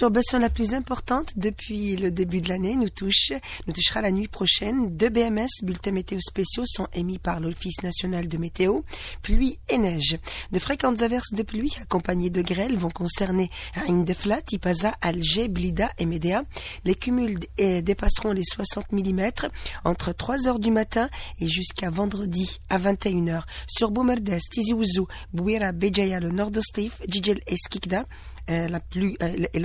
perturbation la plus importante depuis le début de l'année nous touchera la nuit prochaine. 2 BMS, bulletins météo spéciaux, sont émis par l'Office national de météo. Pluie et neige. De fréquentes averses de pluie accompagnées de grêle vont concerner Ain Defla, Tipaza, Alger, Blida et Médéa. Les cumuls dépasseront les 60 mm entre 3 heures du matin et jusqu'à vendredi à 21 heures. Sur Boumerdes, Tizi Ouzou, Bouira, Béjaïa, le nord de Stif, Djidjel et Skikda. La pluie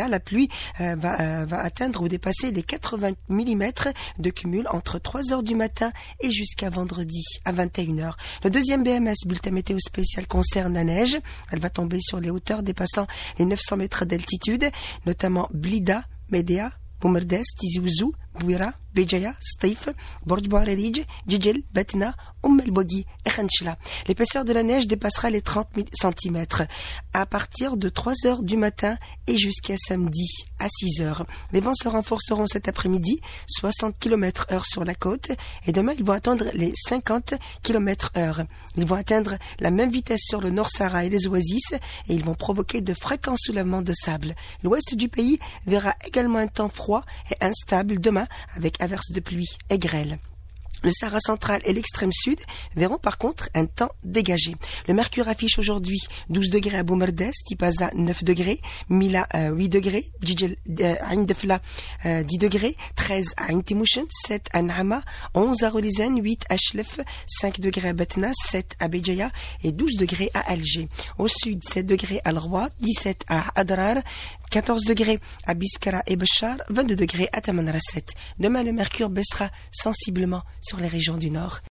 va atteindre ou dépasser les 80 mm de cumul entre 3 heures du matin et jusqu'à vendredi à 21 heures. Le deuxième BMS, bulletin météo spécial, concerne la neige. Elle va tomber sur les hauteurs dépassant les 900 mètres d'altitude, notamment Blida, Médéa, Boumerdes, Tizi Ouzou, Bouira, Béjaïa, Stif, Borj Bouarerij, Djidjel, Betna, El Bogi et Khenchla. L'épaisseur de la neige dépassera les 30 cm à partir de 3 heures du matin et jusqu'à samedi à 6 heures. Les vents se renforceront cet après-midi, 60 km/h sur la côte, et demain ils vont atteindre les 50 km/h. Ils vont atteindre la même vitesse sur le Nord Sahara et les Oasis, et ils vont provoquer de fréquents soulèvements de sable. L'ouest du pays verra également un temps froid et instable demain, avec averses de pluie et grêle. Le Sahara central et l'extrême sud verront par contre un temps dégagé. Le mercure affiche aujourd'hui 12 degrés à Boumerdes, Tipaza 9 degrés, Mila 8 degrés, Djidjel Ain Defla 10 degrés, 13 à Ain Timouchen, 7 à Naama, 11 à Rolizen, 8 à Chlef, 5 degrés à Betna, 7 à Béjaïa et 12 degrés à Alger. Au sud, 7 degrés à Al-Roi, 17 à Adrar, 14 degrés à Biskara et Béchar, 22 degrés à Tamanrasset. Demain, le mercure baissera sensiblement sur les régions du nord.